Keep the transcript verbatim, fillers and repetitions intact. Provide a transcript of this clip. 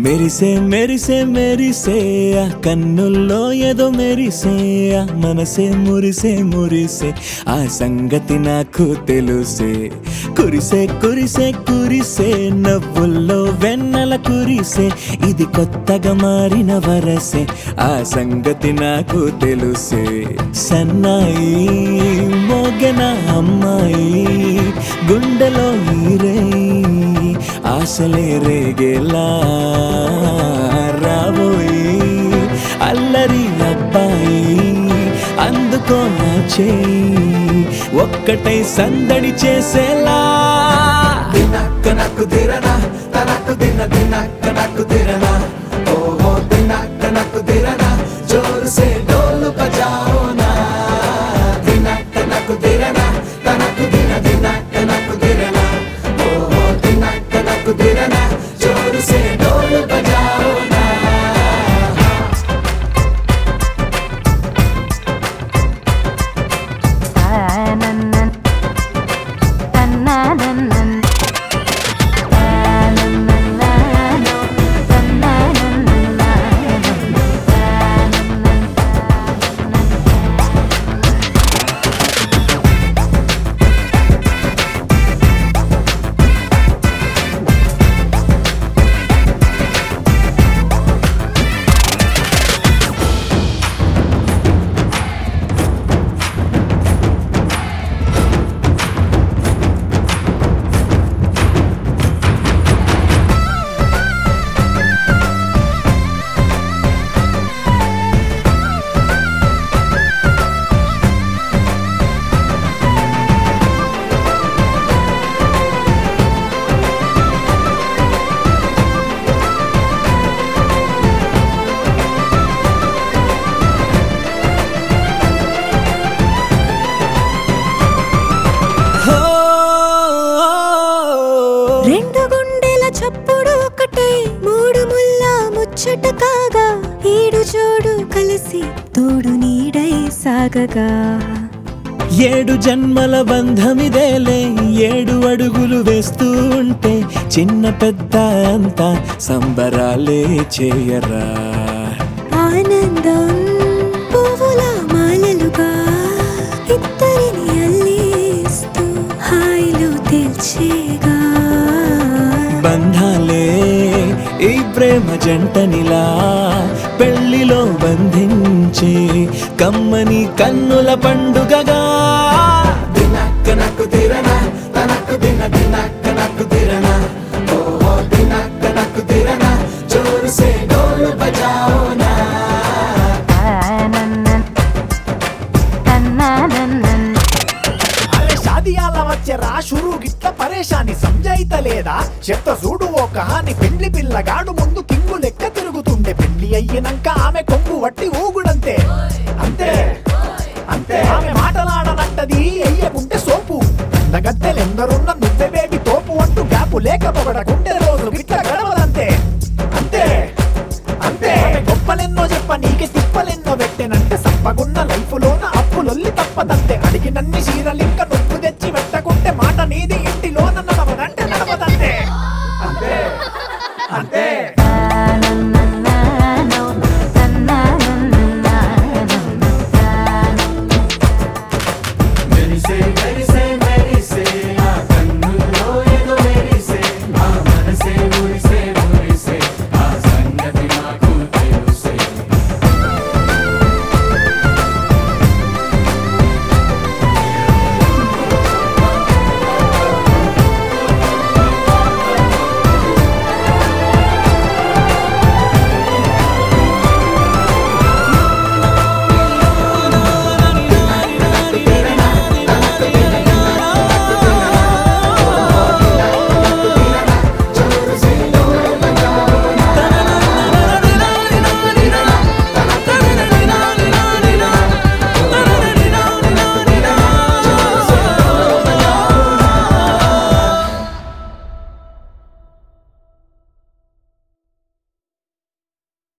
మెరిసే మెరిసే మెరిసే ఆ కన్నుల్లో ఏదో మెరిసే ఆ మనసే మురిసే మురిసే ఆ సంగతి నాకు తెలుసే. కురిసే కురిసే కురిసే నవ్వుల్లో వెన్నెల కురిసే ఇది కొత్తగా మారిన వరసే ఆ సంగతి నాకు తెలుసే. సన్నాయి మోగన అమ్మాయి గుండెలో ఈరే ఆశలే రేగేలా రాబోయి అల్లరి అబ్బాయి అందుకో నా చేయి ఒక్కటై సందడి చేసేలా. దినక్క నాకు దిరనా తనకు దిన దినక్క నాకు దిరనా ఓహో దినక్క నాకు దిరనా జోరు సే డోలు బజాओ నా. దినక్క నాకు దిరనా తనకు దిన దినక్క నాకు దిరనా ఓహో దినక్క నాకు దిరనా జోరు సే డోలు బజాओ నా. రెండు గుండెల చప్పుడు ఒకటే మూడు ముల్ల ముచ్చట కాగా ఏడు జోడు కలిసి తోడు నీడై సాగగా. ఏడు జన్మల బంధమిదేలే ఏడు అడుగులు వేస్తూ ఉంటే చిన్న పెద్ద అంతా సంబరాలే చేయరా. ఆనందం పువ్వుల మాలలుగా ఇద్దరిని అల్లేస్తూ హాయిలో తేల్చేగా. బంధాలే ఈ ప్రేమ జంటనిలా పెళ్లిలో బంధించి కమ్మని కన్నుల పండుగగా. దినక్క నాకు దిరనా తనకు దిన దినక్క నాకు దిరనా ఓహో దినక్క నాకు దిరనా జోరు సే డోలు బజాओ నా. షాదియాల వచ్చెరా షురూ గిట్ల పరేషాని సంజాయితలేదా చెప్త చూడు ఓ కహాని. పెండ్లి పిల్లగాడు ముందు కింగు లెక్క తిరుగుతుండే పెళ్లి అయ్యినంక ఆమె కొంగు వట్టి ఊగుడంతే అంతే అంతే. ఆమె మాటలాడనంటది అయ్యకుంటే సోపు అందగత్తెలెందరున్న నువ్వే బేబీ తోపు అంటూ గ్యాపు లేకపోవడకుంటే రోజు గిట్ల గడవదంతే అంతే అంతే. గొప్పలెన్నో చెప్ప నీకే తిప్పలెన్నో పెట్టెనంటే సప్పగున్న లైఫ్ లోన అప్పులొల్లి తప్పదంతే. అడిగినన్ని చీరలింక నువ్వు తెచ్చి పెట్టకుంటే మాట నీది ఇంటిలోన